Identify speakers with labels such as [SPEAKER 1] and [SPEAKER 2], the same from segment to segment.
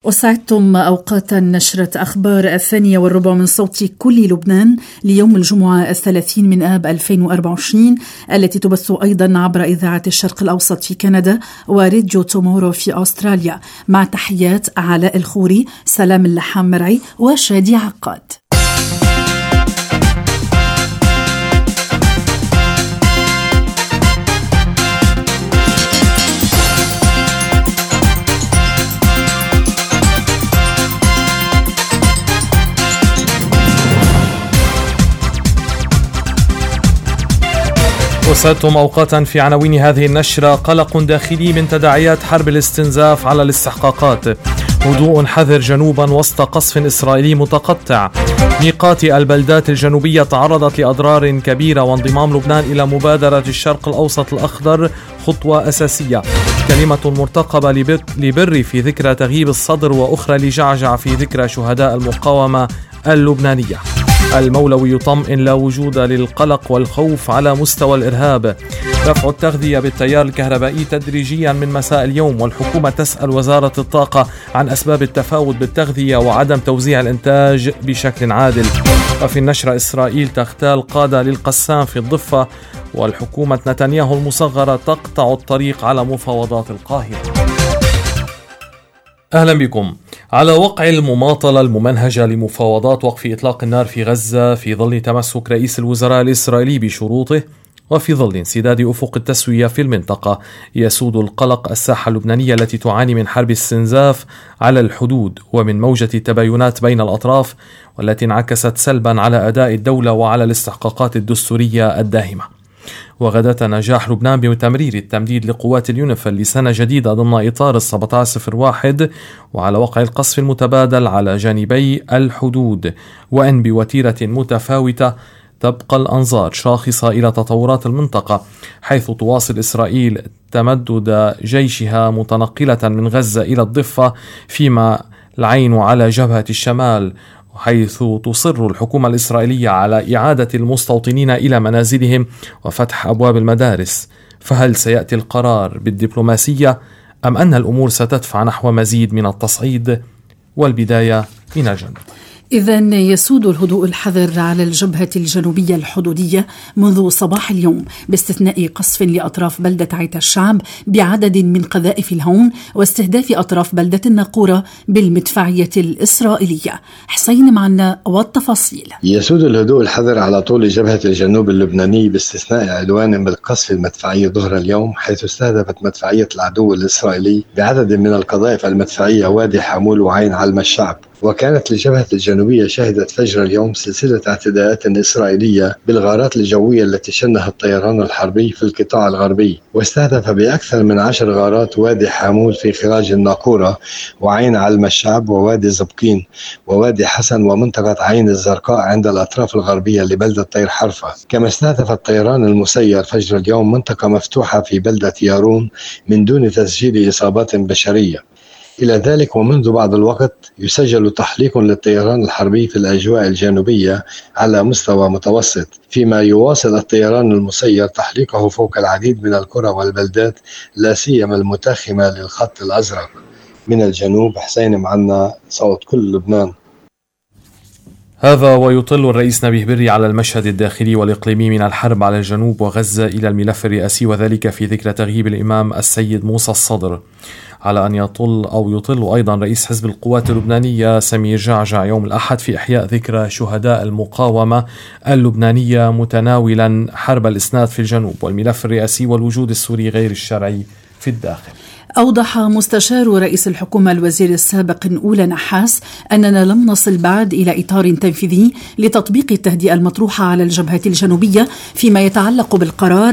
[SPEAKER 1] وسعدتم أوقاتا نشرة أخبار 2:15 من صوت كل لبنان ليوم الجمعة 30 من آب 2024 التي تبث أيضا عبر إذاعة الشرق الأوسط في كندا وراديو تومورو في أستراليا، مع تحيات علاء الخوري، سلام اللحام مرعي وشادي عقاد.
[SPEAKER 2] وسعدتم أوقاتا في عناوين هذه النشرة: قلق داخلي من تداعيات حرب الاستنزاف على الاستحقاقات، هدوء حذر جنوبا وسط قصف إسرائيلي متقطع، ميقات البلدات الجنوبية تعرضت لأضرار كبيرة، وانضمام لبنان إلى مبادرة الشرق الأوسط الأخضر خطوة أساسية، كلمة مرتقبة لبر في ذكرى تغييب الصدر، وأخرى لجعجع في ذكرى شهداء المقاومة اللبنانية. المولوي يطمئن لا وجود للقلق والخوف على مستوى الإرهاب، رفع التغذية بالتيار الكهربائي تدريجيا من مساء اليوم، والحكومة تسأل وزارة الطاقة عن أسباب التفاوت بالتغذية وعدم توزيع الإنتاج بشكل عادل. وفي النشرة: إسرائيل تغتال قادة للقسام في الضفة، والحكومة نتنياهو المصغرة تقطع الطريق على مفاوضات القاهرة. أهلا بكم. على وقع المماطلة الممنهجة لمفاوضات وقف إطلاق النار في غزة في ظل تمسك رئيس الوزراء الإسرائيلي بشروطه، وفي ظل انسداد أفق التسوية في المنطقة، يسود القلق الساحة اللبنانية التي تعاني من حرب استنزاف على الحدود ومن موجة التباينات بين الأطراف، والتي انعكست سلبا على أداء الدولة وعلى الاستحقاقات الدستورية الداهمة. وغداة نجاح لبنان بتمرير التمديد لقوات اليونيفيل لسنة جديدة ضمن إطار 1701 وعلى وقع القصف المتبادل على جانبي الحدود، وأن بوتيرة متفاوتة تبقى الأنظار شاخصة إلى تطورات المنطقة، حيث تواصل إسرائيل تمدد جيشها متنقلة من غزة إلى الضفة، فيما العين على جبهة الشمال، حيث تصر الحكومة الإسرائيلية على إعادة المستوطنين إلى منازلهم وفتح أبواب المدارس. فهل سيأتي القرار بالدبلوماسية أم أن الأمور ستدفع نحو مزيد من التصعيد؟ والبداية من الجنوب.
[SPEAKER 1] إذن يسود الهدوء الحذر على الجبهة الجنوبية الحدودية منذ صباح اليوم، باستثناء قصف لأطراف بلدة عيت الشعب بعدد من قذائف الهون، واستهداف أطراف بلدة الناقورة بالمدفعية الإسرائيلية. حسين معنا والتفاصيل.
[SPEAKER 3] يسود الهدوء الحذر على طول جبهة الجنوب اللبناني باستثناء عدوان بالقصف المدفعي ظهر اليوم، حيث استهدفت مدفعية العدو الإسرائيلي بعدد من القذائف المدفعية وادي حمول وعين علم الشعب. وكانت الجبهة الجنوبية شهدت فجر اليوم سلسلة اعتداءات إسرائيلية بالغارات الجوية التي شنها الطيران الحربي في القطاع الغربي، واستهدف بأكثر من 10 غارات وادي حامول في خراج الناقورة وعين علم الشعب ووادي زبقين ووادي حسن ومنطقة عين الزرقاء عند الأطراف الغربية لبلدة طير حرفة. كما استهدف الطيران المسير فجر اليوم منطقة مفتوحة في بلدة يارون من دون تسجيل إصابات بشرية. إلى ذلك ومنذ بعض الوقت يسجل تحليق للطيران الحربي في الأجواء الجنوبية على مستوى متوسط، فيما يواصل الطيران المسير تحليقه فوق العديد من القرى والبلدات، لا سيما المتاخمة للخط الأزرق. من الجنوب حسين معنا، صوت كل لبنان.
[SPEAKER 2] هذا ويطل الرئيس نبيه بري على المشهد الداخلي والإقليمي من الحرب على الجنوب وغزة إلى الملف الرئاسي، وذلك في ذكرى تغييب الإمام السيد موسى الصدر، على أن يطل أيضا رئيس حزب القوات اللبنانية سمير جعجع يوم الأحد في إحياء ذكرى شهداء المقاومة اللبنانية، متناولا حرب الإسناد في الجنوب والملف الرئاسي والوجود السوري غير الشرعي في الداخل.
[SPEAKER 1] أوضح مستشار رئيس الحكومة الوزير السابق أولى نحاس أننا لم نصل بعد إلى إطار تنفيذي لتطبيق التهدئة المطروحة على الجبهة الجنوبية فيما يتعلق بالقرار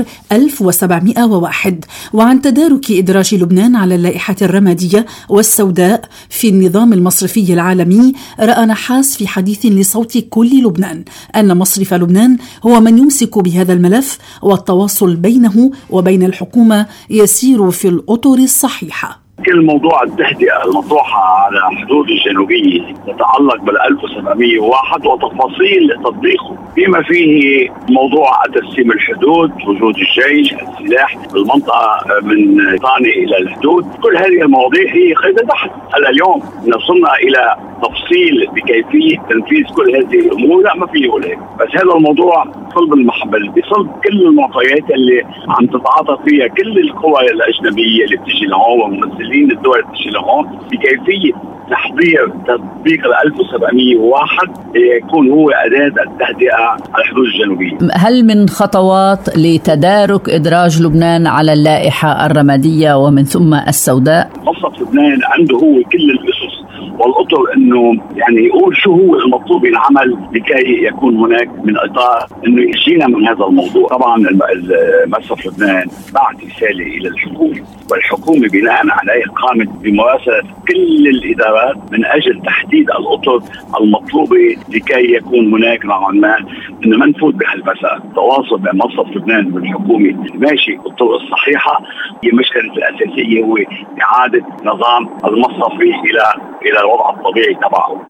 [SPEAKER 1] 1701 وعن تدارك إدراج لبنان على اللائحة الرمادية والسوداء في النظام المصرفي العالمي. رأى نحاس في حديث لصوت كل لبنان أن مصرف لبنان هو من يمسك بهذا الملف، والتواصل بينه وبين الحكومة يسير في الأطر الصحيحة.
[SPEAKER 4] كل موضوع التهدئة المطروحة على الحدود الجنوبية تتعلق بال 1701 وتفاصيل تطبيقه، بما فيه موضوع تسليم الحدود، وجود الجيش، السلاح بالمنطقة من ثاني إلى الحدود. كل هذه المواضيع هي قيد البحث. هلا اليوم وصلنا إلى تفصيل بكيفية تنفيذ كل هذه الأمور، لا ما فيه ولا. بس هذا الموضوع صلب المحبل، بصلب كل المعطيات اللي عم تتعاطى فيها كل القوى الأجنبية اللي بتجي لهون وممثلين الدول اللي بتجي لهون بكيفية تحضير تطبيق 1701 يكون هو أداة التهدئة على الحدود الجنوبية.
[SPEAKER 5] هل من خطوات لتدارك إدراج لبنان على اللائحة الرمادية ومن ثم السوداء؟
[SPEAKER 4] مصرف لبنان عنده هو كل الأسس والأطر انه يعني يقول شو هو المطلوب ينعمل لكي يكون هناك من اطار انه يجينا من هذا الموضوع. طبعا مصرف لبنان بعت رساله الى الحكومه، والحكومه بناء عليه قامت بمراسله كل الادارات من اجل تحديد الاطر المطلوبه لكي يكون هناك نوعا ما انه ما نفوت بهالمساله. التواصل بين مصرف لبنان والحكومه ماشي بالطرق الصحيحه. هي المشكله الاساسيه هو اعاده نظام المصرفي الى الوضع الطبيعي تبعه.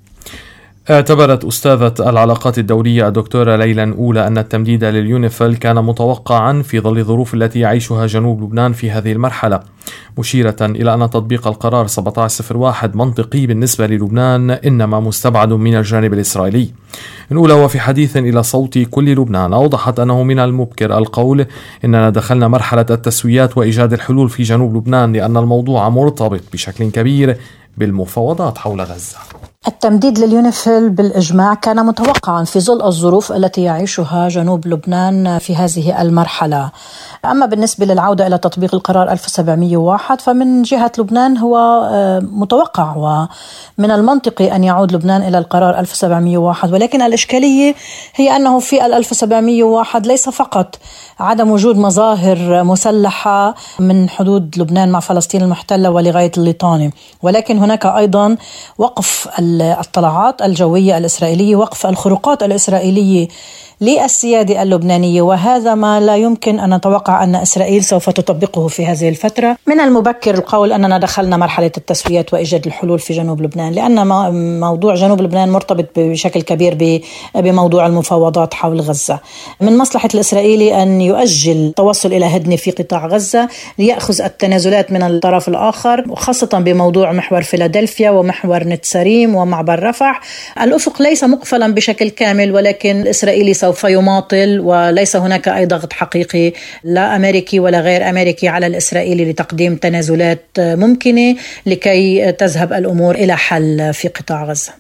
[SPEAKER 2] اعتبرت أستاذة العلاقات الدولية الدكتورة ليلى نقولة أن التمديد لليونيفيل كان متوقعا في ظل الظروف التي يعيشها جنوب لبنان في هذه المرحلة، مشيرة إلى أن تطبيق القرار 1701 منطقي بالنسبة للبنان إنما مستبعد من الجانب الإسرائيلي. نقولة وفي حديث إلى صوت كل لبنان أوضحت أنه من المبكر القول إننا دخلنا مرحلة التسويات وإيجاد الحلول في جنوب لبنان، لأن الموضوع مرتبط بشكل كبير بالمفاوضات حول غزة.
[SPEAKER 6] التمديد لليونيفيل بالإجماع كان متوقعا في ظل الظروف التي يعيشها جنوب لبنان في هذه المرحلة. أما بالنسبة للعودة إلى تطبيق القرار 1701 فمن جهة لبنان هو متوقع ومن المنطقي أن يعود لبنان إلى القرار 1701، ولكن الإشكالية هي أنه في 1701 ليس فقط عدم وجود مظاهر مسلحة من حدود لبنان مع فلسطين المحتلة ولغاية الليطاني، ولكن هناك أيضا وقف الطلعات الجوية الإسرائيلية، وقف الخروقات الإسرائيلية للسيادة اللبنانية، وهذا ما لا يمكن أن نتوقع أن إسرائيل سوف تطبقه في هذه الفترة. من المبكر القول أننا دخلنا مرحلة التسويات وإيجاد الحلول في جنوب لبنان، لأن موضوع جنوب لبنان مرتبط بشكل كبير بموضوع المفاوضات حول غزة. من مصلحة الإسرائيلي أن يؤجل التوصل إلى هدنة في قطاع غزة ليأخذ التنازلات من الطرف الآخر، وخاصة بموضوع محور فيلادلفيا ومحور نتساريم ومعبر رفح. الأفق ليس مقفلا بشكل كامل، ولكن الإسرائيلي سوف يماطل، وليس هناك أي ضغط حقيقي لا أمريكي ولا غير أمريكي على الإسرائيلي لتقديم تنازلات ممكنة لكي تذهب الأمور إلى حل في قطاع غزة.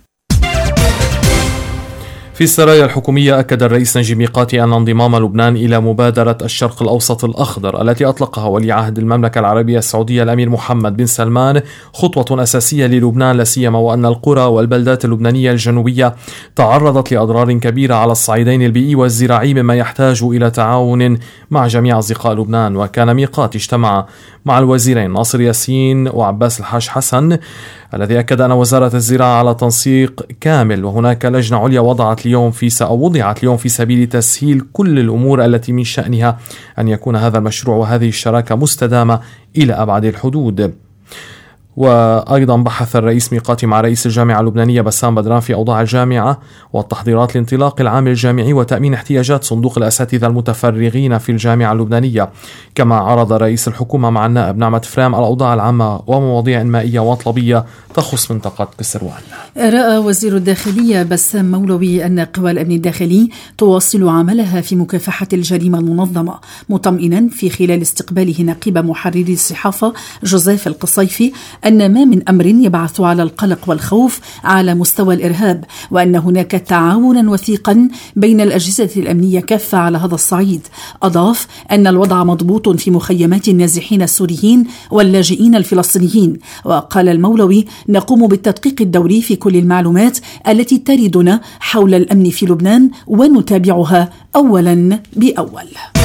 [SPEAKER 2] في السرايا الحكومية أكد الرئيس نجيب ميقاتي أن انضمام لبنان إلى مبادرة الشرق الأوسط الأخضر التي أطلقها ولي عهد المملكة العربية السعودية الأمير محمد بن سلمان خطوة أساسية للبنان، لا سيما وأن القرى والبلدات اللبنانية الجنوبية تعرضت لأضرار كبيرة على الصعيدين البيئي والزراعي، مما يحتاج إلى تعاون مع جميع أصدقاء لبنان. وكان ميقاتي اجتمع مع الوزيرين ناصر ياسين وعباس الحاج حسن، الذي أكد أن وزارة الزراعة على تنسيق كامل، وهناك لجنة عليا وضعت اليوم في سبيل تسهيل كل الأمور التي من شأنها أن يكون هذا المشروع وهذه الشراكة مستدامة إلى أبعد الحدود. وأيضا بحث الرئيس ميقاتي مع رئيس الجامعة اللبنانية بسام بدران في أوضاع الجامعة والتحضيرات لانطلاق العام الجامعي وتأمين احتياجات صندوق الأساتذة المتفرغين في الجامعة اللبنانية. كما عرض رئيس الحكومة مع النائب نعمة فرام الأوضاع العامة ومواضيع مائية وطلبية تخص منطقة كسروان.
[SPEAKER 1] رأى وزير الداخلية بسام مولوي أن قوى الأمن الداخلي تواصل عملها في مكافحة الجريمة المنظمة، مطمئنا في خلال استقباله نقيب محرري الصحافة جوزيف القصيفي أن ما من أمر يبعث على القلق والخوف على مستوى الإرهاب، وأن هناك تعاونا وثيقا بين الأجهزة الأمنية كافة على هذا الصعيد. أضاف أن الوضع مضبوط في مخيمات النازحين السوريين واللاجئين الفلسطينيين. وقال المولوي: نقوم بالتدقيق الدوري في كل المعلومات التي تردنا حول الأمن في لبنان ونتابعها أولا بأول.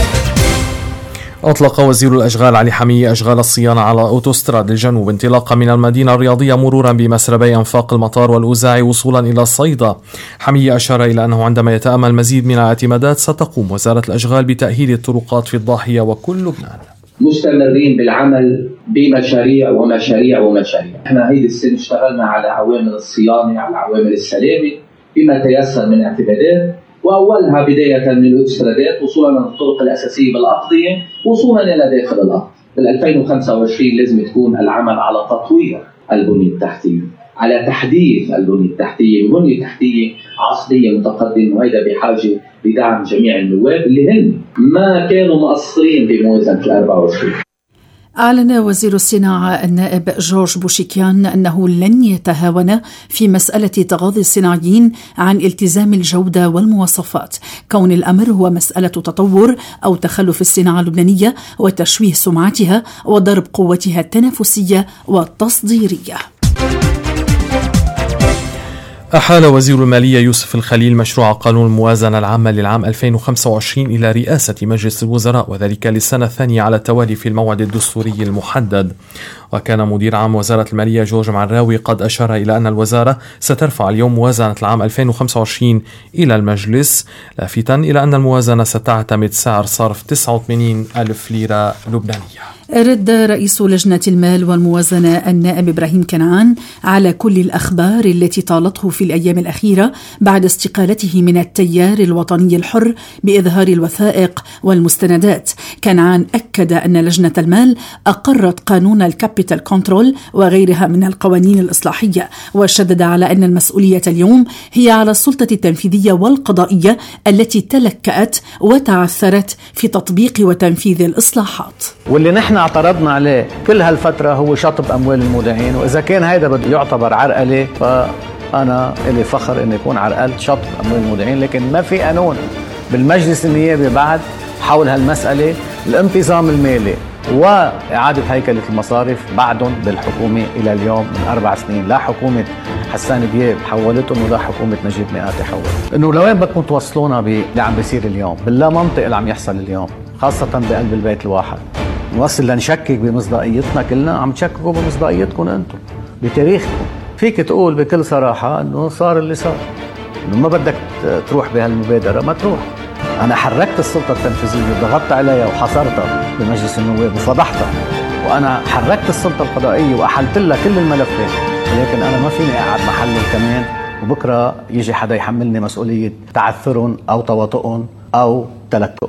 [SPEAKER 2] أطلق وزير الأشغال علي حمية أشغال الصيانة على أوتوستراد الجنوب انطلاقا من المدينة الرياضية مرورا بمسربي أنفاق المطار والأوزاعي وصولا إلى الصيدا. حمية أشار إلى أنه عندما يتأمل مزيد من الاعتمادات ستقوم وزارة الأشغال بتأهيل الطرقات في الضاحية وكل لبنان.
[SPEAKER 7] مستمرين بالعمل بمشاريع ومشاريع ومشاريع. احنا هيدي السنة اشتغلنا على عوامل الصيانة، على عوامل السلامة بما تيسر من اعتمادات، وأولها بداية من الإكسترادات وصولا للطرق الأساسية بالأقضية وصولا إلى داخل الأرض. بال 2025 لازم تكون العمل على تطوير البنية التحتية، على تحديث البنية التحتية، بنية تحتية عصرية متقدمة، وهذا بحاجة لدعم جميع النواب اللي هن ما كانوا مقصرين بموازنة 24.
[SPEAKER 1] أعلن وزير الصناعة النائب جورج بوشيكيان أنه لن يتهاون في مسألة تغاضي الصناعيين عن التزام الجودة والمواصفات، كون الأمر هو مسألة تطور أو تخلف الصناعة اللبنانية وتشويه سمعتها وضرب قوتها التنافسية والتصديرية.
[SPEAKER 2] أحال وزير المالية يوسف الخليل مشروع قانون الموازنة العامة للعام 2025 إلى رئاسة مجلس الوزراء، وذلك للسنة الثانية على التوالي في الموعد الدستوري المحدد. وكان مدير عام وزارة المالية جورج معراوي قد أشار إلى أن الوزارة سترفع اليوم موازنة العام 2025 إلى المجلس، لافتا إلى أن الموازنة ستعتمد سعر صرف 89,000 ليرة لبنانية.
[SPEAKER 1] رد رئيس لجنة المال والموازنة النائب إبراهيم كنعان على كل الأخبار التي طالته في الأيام الأخيرة بعد استقالته من التيار الوطني الحر بإظهار الوثائق والمستندات. كنعان أكد أن لجنة المال أقرت قانون الكابيتال كنترول وغيرها من القوانين الإصلاحية، وشدد على أن المسؤولية اليوم هي على السلطة التنفيذية والقضائية التي تلكأت وتعثرت في تطبيق وتنفيذ الإصلاحات.
[SPEAKER 8] واللي نحن اعترضنا عليه كل هالفترة هو شطب أموال المودعين، وإذا كان هيدا بده يعتبر عرقلة فأنا إلي فخر إن يكون عرقلة شطب أموال المودعين، لكن ما في قانون بالمجلس النيابي بعد حول هالمسألة. الانتظام المالي وإعادة هيكلة المصارف بعدهم بالحكومة إلى اليوم من 4 سنين، لا حكومة حسان دياب حولتهم ولا حكومة نجيب مئاتي حولت. إنه لوين بدكم توصلونا باللي عم بيصير اليوم، باللا منطق اللي عم يحصل اليوم، خاصة بقلب البيت الواحد. نوصل لنشكك بمصداقيتنا كلنا، عم تشككوا بمصداقيتكم أنتم بتاريخكم. فيك تقول بكل صراحة إنه صار اللي صار، إنه ما بدك تروح بهالمبادرة ما تروح. أنا حركت السلطة التنفيذية وضغطت عليها وحصرتها بمجلس النواب وفضحتها، وأنا حركت السلطة القضائية وأحلت لها كل الملفات، ولكن أنا ما فيني أقعد محلهم كمان وبكرة يجي حدا يحملني مسؤولية تعثرهم أو تواطؤهم أو تلكؤهم.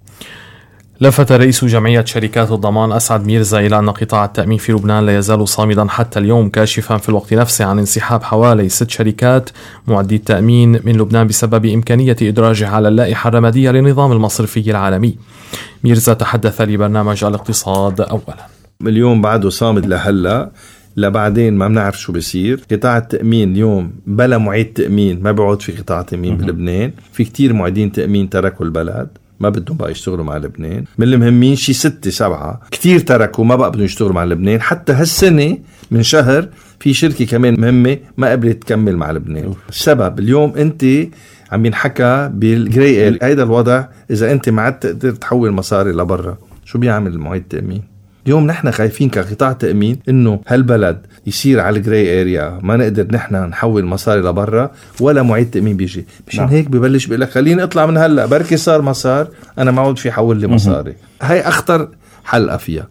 [SPEAKER 2] لفت رئيس جمعية شركات الضمان أسعد ميرزا إلى أن قطاع التأمين في لبنان لا يزال صامدا حتى اليوم، كاشفا في الوقت نفسه عن انسحاب حوالي 6 شركات معدي التأمين من لبنان بسبب إمكانية إدراجها على اللائحة الرمادية للنظام المصرفي العالمي. ميرزا تحدث لبرنامج الاقتصاد أولا.
[SPEAKER 9] اليوم بعده صامد لهلا، لبعدين ما بنعرف شو بيصير. قطاع التأمين اليوم بلا معيد تأمين، ما بيعود في قطاع تأمين بلبنان. في كتير معيدين تأمين تركوا البلد، ما بدهم بقى يشتغلوا مع لبنان. من المهمين شي 6 7 كتير تركوا، ما بقى بدهم يشتغلوا مع لبنان. حتى هالسنة من شهر في شركة كمان مهمة ما قبلت تكمل مع لبنان. السبب اليوم انت عم ينحكى بالجراي اريا. هيدا الوضع اذا انت ما عاد تقدر تحول مصاري لبرا، شو بيعمل المعيد التأمين؟ اليوم نحن خايفين كقطاع تأمين انه هالبلد يصير على الجراي اريا، ما نقدر نحن نحول مصاري لبرا ولا معيد تأمين بيجي. مشان هيك ببلش بيقول لك خليني اطلع من هلا، بركي صار مسار انا ما عود في حول لي مصاري. هاي اخطر حلقة فيها.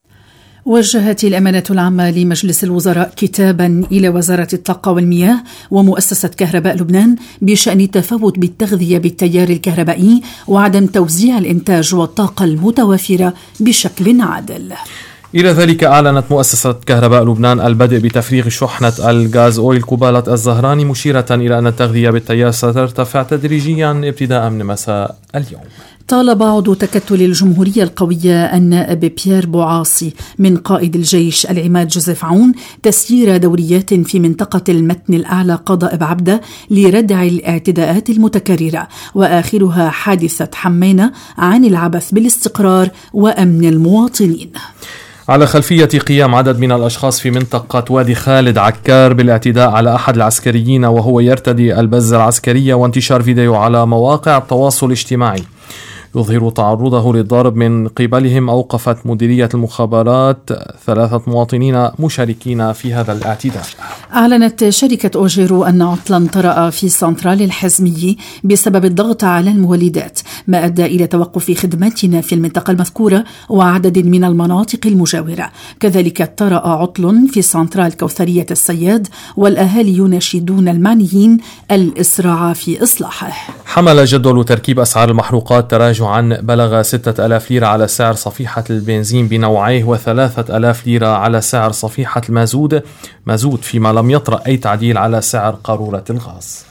[SPEAKER 1] وجهت الأمانة العامة لمجلس الوزراء كتابا إلى وزارة الطاقة والمياه ومؤسسة كهرباء لبنان بشأن التفاوت بالتغذية بالتيار الكهربائي وعدم توزيع الإنتاج والطاقة المتوافرة بشكل عادل.
[SPEAKER 2] إلى ذلك أعلنت مؤسسة كهرباء لبنان البدء بتفريغ شحنة الغاز أويل كوبالة الزهراني، مشيرة إلى أن التغذية بالتيار سترتفع تدريجيا ابتداء من مساء اليوم.
[SPEAKER 1] طالب عضو تكتل الجمهورية القوية النائب بيير بوعاصي من قائد الجيش العماد جوزيف عون تسيير دوريات في منطقة المتن الأعلى قضاء بعبدة لردع الاعتداءات المتكررة، وآخرها حادثة حمينة عن العبث بالاستقرار وأمن المواطنين.
[SPEAKER 2] على خلفية قيام عدد من الأشخاص في منطقة وادي خالد عكار بالاعتداء على أحد العسكريين وهو يرتدي البزة العسكرية، وانتشار فيديو على مواقع التواصل الاجتماعي يظهر تعرضه للضرب من قبلهم، أوقفت مديرية المخابرات 3 مواطنين مشاركين في هذا الاعتداء.
[SPEAKER 1] أعلنت شركة أوجيرو أن عطلا طرأ في سنترال الحزمية بسبب الضغط على المولدات، ما أدى إلى توقف خدماتنا في المنطقة المذكورة وعدد من المناطق المجاورة. كذلك طرأ عطل في سنترال كوثرية الصياد، والأهالي يناشدون المعنيين الإسراع في إصلاحه.
[SPEAKER 2] حمل جدول تركيب أسعار المحروقات تراجعا بلغ 6000 ليرة على سعر صفيحة البنزين بنوعيه و3000 ليرة على سعر صفيحة المازوت، فيما لم يطرأ أي تعديل على سعر قارورة الغاز.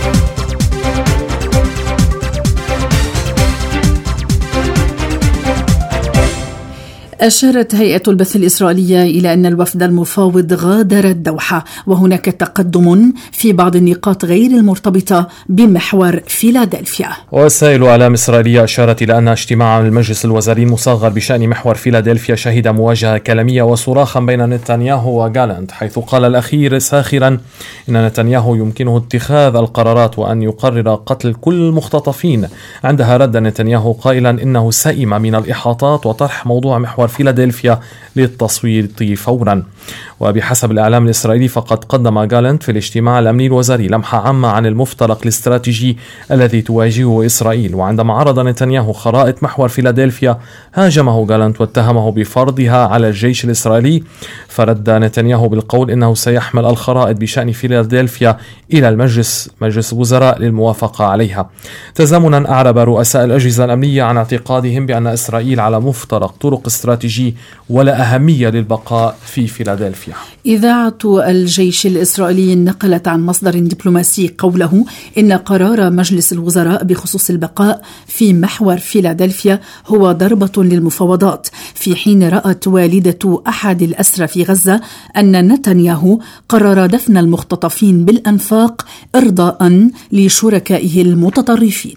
[SPEAKER 1] أشارت هيئة البث الإسرائيلية إلى أن الوفد المفاوض غادر الدوحة، وهناك تقدم في بعض النقاط غير المرتبطة بمحور فيلادلفيا.
[SPEAKER 2] وسائل إعلام إسرائيلية أشارت إلى أن اجتماع المجلس الوزاري المصغر بشأن محور فيلادلفيا شهد مواجهة كلامية وصراخا بين نتنياهو وغالانت، حيث قال الأخير ساخرا إن نتنياهو يمكنه اتخاذ القرارات وأن يقرر قتل كل المختطفين. عندها رد نتنياهو قائلا إنه سئم من الإحاطات وطرح موضوع محور فيلادلفيا للتصويت فورا. وبحسب الإعلام الإسرائيلي فقد قدم غالانت في الاجتماع الأمني الوزاري لمحة عامة عن المفترق الاستراتيجي الذي تواجهه إسرائيل. وعندما عرض نتنياهو خرائط محور فيلادلفيا هاجمه غالانت واتهمه بفرضها على الجيش الإسرائيلي، فرد نتنياهو بالقول إنه سيحمل الخرائط بشأن فيلادلفيا إلى مجلس الوزراء للموافقة عليها. تزامنا أعرب رؤساء الأجهزة الأمنية عن اعتقادهم بأن إسرائيل على مفترق طرق استراتيجي ولا أهمية للبقاء في فيلادلفيا.
[SPEAKER 1] إذاعة الجيش الإسرائيلي نقلت عن مصدر دبلوماسي قوله إن قرار مجلس الوزراء بخصوص البقاء في محور فيلادلفيا هو ضربة للمفاوضات، في حين رأت والدة أحد الأسرى في غزة أن نتنياهو قرر دفن المختطفين بالأنفاق إرضاء لشركائه المتطرفين.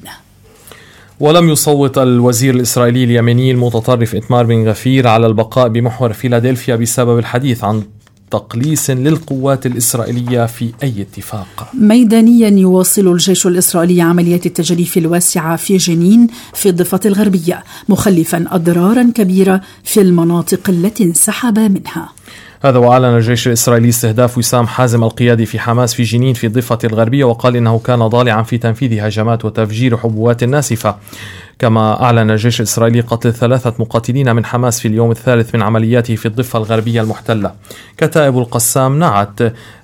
[SPEAKER 2] ولم يصوت الوزير الإسرائيلي اليميني المتطرف إتمار بن غفير على البقاء بمحور فيلادلفيا بسبب الحديث عن تقليص للقوات الإسرائيلية في أي اتفاق.
[SPEAKER 1] ميدانيا يواصل الجيش الإسرائيلي عمليات التجريف الواسعة في جنين في الضفة الغربية، مخلفا أضرارا كبيرة في المناطق التي انسحب منها.
[SPEAKER 2] هذا وأعلن الجيش الإسرائيلي استهداف وسام حازم القيادي في حماس في جنين في الضفة الغربية، وقال إنه كان ضالعا في تنفيذ هجمات وتفجير حبوات ناسفة. كما أعلن الجيش الإسرائيلي قتل 3 مقاتلين من حماس في اليوم الثالث من عملياته في الضفة الغربية المحتلة. كتائب القسام نعت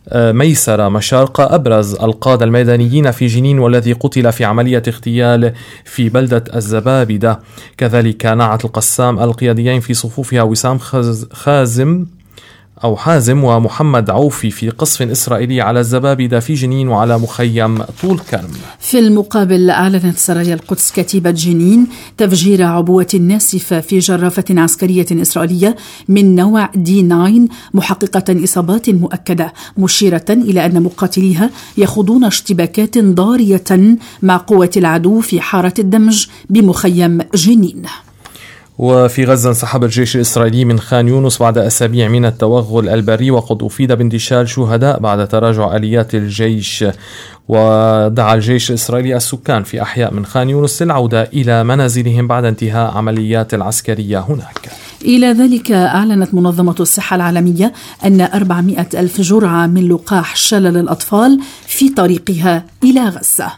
[SPEAKER 2] ميسر مشارقة أبرز القادة الميدانيين في جنين والذي قتل في عملية اغتيال في بلدة الزبابدة. كذلك نعت القسام القياديين في صفوفها وسام حازم ومحمد عوفي في قصف إسرائيلي على الزبابدة في جنين وعلى مخيم طول كرم.
[SPEAKER 1] في المقابل أعلنت سرايا القدس كتيبة جنين تفجير عبوة ناسفة في جرافة عسكرية إسرائيلية من نوع D9 محققة إصابات مؤكدة، مشيرة إلى أن مقاتليها يخوضون اشتباكات ضارية مع قوات العدو في حارة الدمج بمخيم جنين.
[SPEAKER 2] وفي غزة انسحب الجيش الإسرائيلي من خان يونس بعد أسابيع من التوغل البري، وقد أفيد باندشال شهداء بعد تراجع آليات الجيش. ودعا الجيش الإسرائيلي السكان في أحياء من خان يونس للعودة إلى منازلهم بعد انتهاء عمليات العسكرية هناك.
[SPEAKER 1] إلى ذلك أعلنت منظمة الصحة العالمية أن 400,000 جرعة من لقاح شلل الأطفال في طريقها إلى غزة.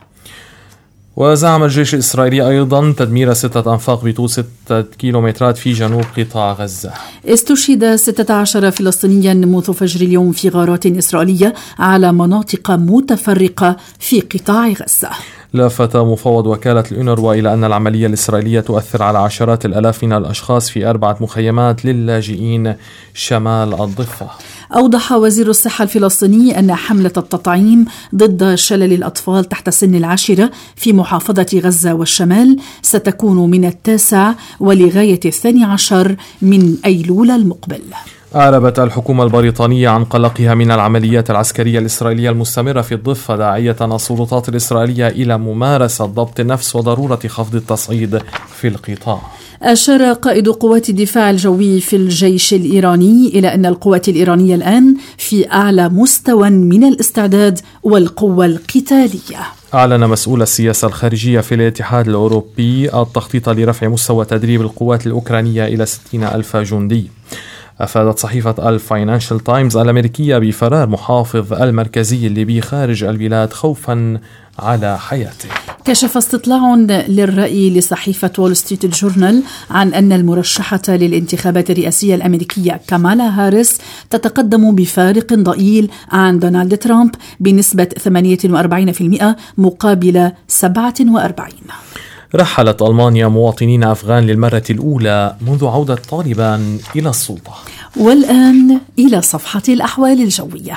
[SPEAKER 2] وزعم الجيش الإسرائيلي أيضا تدمير 6 أنفاق بطول 6 كيلومترات في جنوب قطاع غزة.
[SPEAKER 1] استشهد 16 فلسطينيا منذ فجر اليوم في غارات إسرائيلية على مناطق متفرقة في قطاع غزة.
[SPEAKER 2] لافت مفوض وكالة الأونروا إلى أن العملية الإسرائيلية تؤثر على عشرات الآلاف من الأشخاص في 4 مخيمات للاجئين شمال الضفة.
[SPEAKER 1] أوضح وزير الصحة الفلسطيني أن حملة التطعيم ضد شلل الأطفال تحت سن 10 في محافظة غزة والشمال ستكون من 9 ولغاية 12 من أيلول المقبل.
[SPEAKER 2] أعربت الحكومة البريطانية عن قلقها من العمليات العسكرية الإسرائيلية المستمرة في الضفة، داعية السلطات الإسرائيلية إلى ممارسة ضبط النفس وضرورة خفض التصعيد في القطاع.
[SPEAKER 1] أشار قائد قوات الدفاع الجوي في الجيش الإيراني إلى أن القوات الإيرانية الآن في أعلى مستوى من الاستعداد والقوة القتالية.
[SPEAKER 2] أعلن مسؤول السياسة الخارجية في الاتحاد الأوروبي التخطيط لرفع مستوى تدريب القوات الأوكرانية إلى 60,000 جندي. أفادت صحيفة الفاينانشال تايمز الأمريكية بفرار محافظ المركزي الليبي خارج البلاد خوفا على حياته.
[SPEAKER 1] كشف استطلاع للرأي لصحيفة وول ستريت جورنال عن أن المرشحة للانتخابات الرئاسية الأمريكية كامالا هاريس تتقدم بفارق ضئيل عن دونالد ترامب بنسبة 48% مقابل 47%.
[SPEAKER 2] رحلت ألمانيا مواطنين أفغان للمرة الأولى منذ عودة طالبان إلى السلطة.
[SPEAKER 1] والآن إلى صفحة الأحوال الجوية.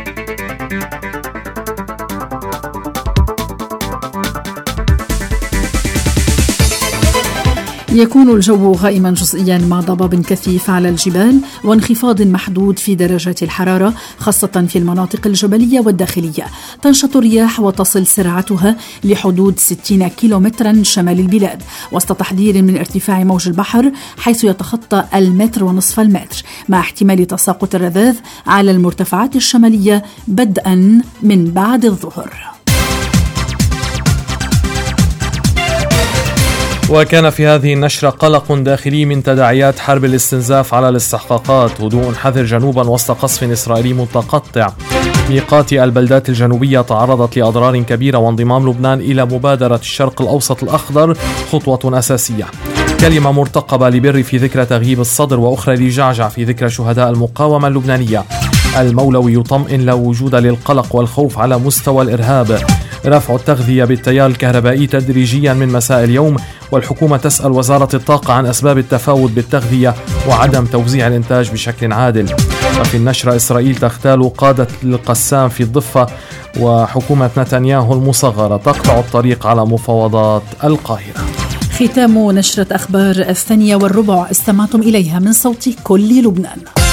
[SPEAKER 1] يكون الجو غائما جزئيا مع ضباب كثيف على الجبال وانخفاض محدود في درجات الحرارة خاصة في المناطق الجبلية والداخلية. تنشط الرياح وتصل سرعتها لحدود 60 كيلومترا شمال البلاد وسط تحذير من ارتفاع موج البحر حيث يتخطى 1.5 متر مع احتمال تساقط الرذاذ على المرتفعات الشمالية بدءا من بعد الظهر.
[SPEAKER 2] وكان في هذه النشرة قلق داخلي من تداعيات حرب الاستنزاف على الاستحقاقات. هدوء حذر جنوبا وسط قصف إسرائيلي متقطع. ميقات البلدات الجنوبية تعرضت لأضرار كبيرة وانضمام لبنان إلى مبادرة الشرق الأوسط الأخضر خطوة أساسية. كلمة مرتقبة لبر في ذكرى تغييب الصدر وأخرى لجعجع في ذكرى شهداء المقاومة اللبنانية. المولوي يطمئن لا وجود للقلق والخوف على مستوى الإرهاب. رفع التغذية بالتيار الكهربائي تدريجيا من مساء اليوم والحكومة تسأل وزارة الطاقة عن أسباب التفاوت بالتغذية وعدم توزيع الإنتاج بشكل عادل. وفي النشرة إسرائيل تغتال قادة القسام في الضفة وحكومة نتنياهو المصغرة تقطع الطريق على مفاوضات القاهرة.
[SPEAKER 1] ختام نشرة أخبار 2:15 استمعتم إليها من صوت كل لبنان.